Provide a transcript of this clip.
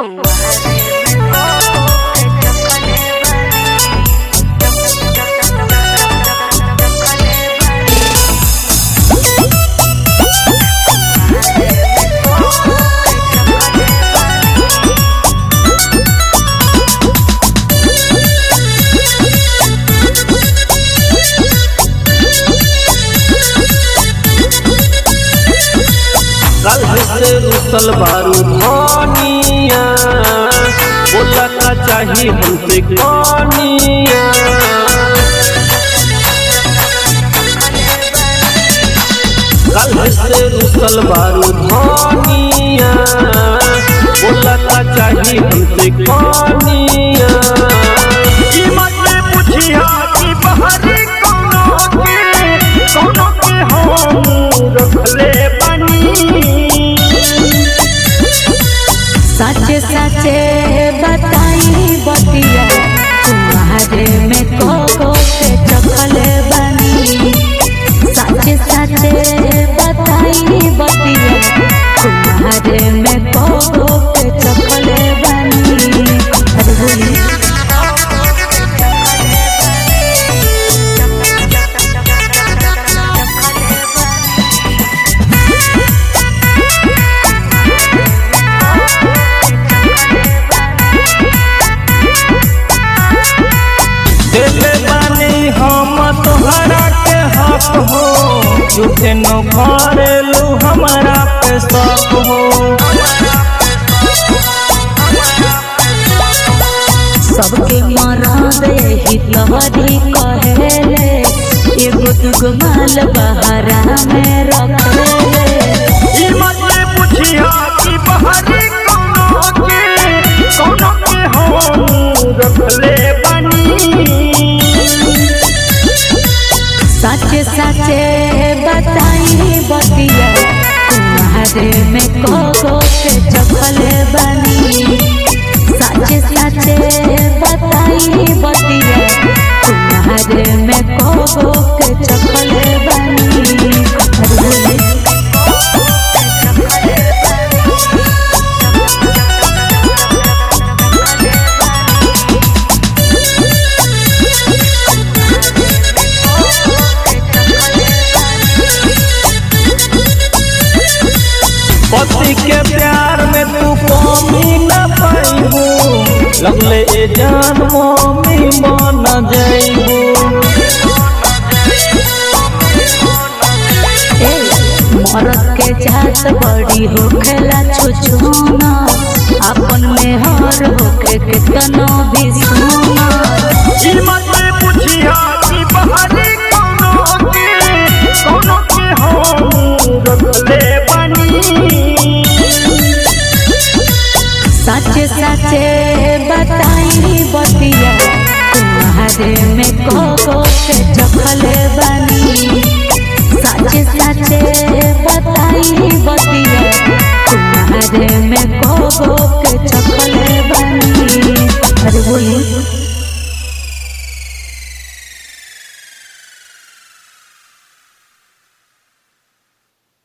रुसल बारू धनिया बोला का चाही हमसे कनिया। कल से रुसल बारू धनिया बोला का चाही हमसे कनिया। पूछिया कि बहरी कोनो के हम रखले सच्चे सच्चे बताई बतिया तुम्हारे में को के चखले बनी। सच्चे सच्चे बताई बतिया तुम्हारे में को के चखले बनी। झूठे न भरेलू हमारा पे शक हो। सबके मराबे ही लहरी कहेले एगो दुगो माल बहरा में रखेले। पूछिया कि बहरी कोनो के हम रखले बनी। सच्चे सच्चे बताई बतिया तुम्हारे में को के चखले बनी। सच्चे सच्चे बताई बतिया तुम्हारे में को के चखले बनी। पति के प्यार में तू कमी न पाइबू। लगले जान मम्मी बन जाइबू। मरद के जात बड़ी होखेला छुछुना अपन में हर होके कितनो भी सुना। पूछिया कि बहरी कोनो के हम रखले बनी। सच्चे सच्चे बताई बतिया तुम्हारे में को के चखले बनी। सच्चे सच्चे बताई बतिया तुम्हारे में को के